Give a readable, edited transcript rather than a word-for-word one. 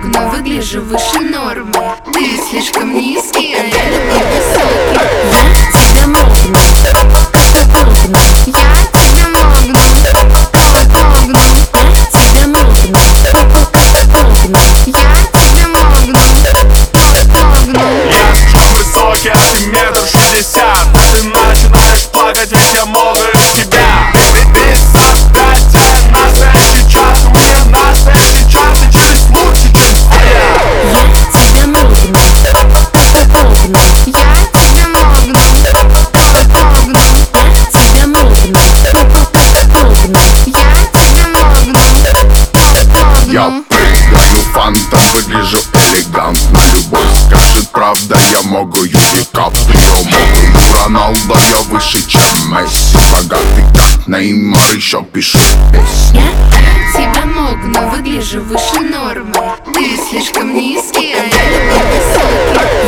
мог, но выгляжу выше нормы. Ты слишком низкий, а я люблю высокий. Я тебя могну, погну. Я тебя могну, погну. Я тебя могну, погну. Я тебя могну, погну. Я слишком высокий, а ты 1,60 м. Ты начинаешь плакать, ведь я моложе тебя. Высокотя настоящий час, у меня настоящий час, и чуть лучше, чем твоя. Я тебя могну, погну. Я тебя могну, погну. Я тебя могну, погну. Я тебя могну, Я погну. прыгаю фантом, выгляжу элегантно. Любовь скажет правда, я могу Ди Каприо, могу Роналдо, я выше, чем Месси. Богатый как Неймар, еще пишу песни. Я тебя мог, но выгляжу выше нормы. Ты слишком низкий, а я люблю высокий.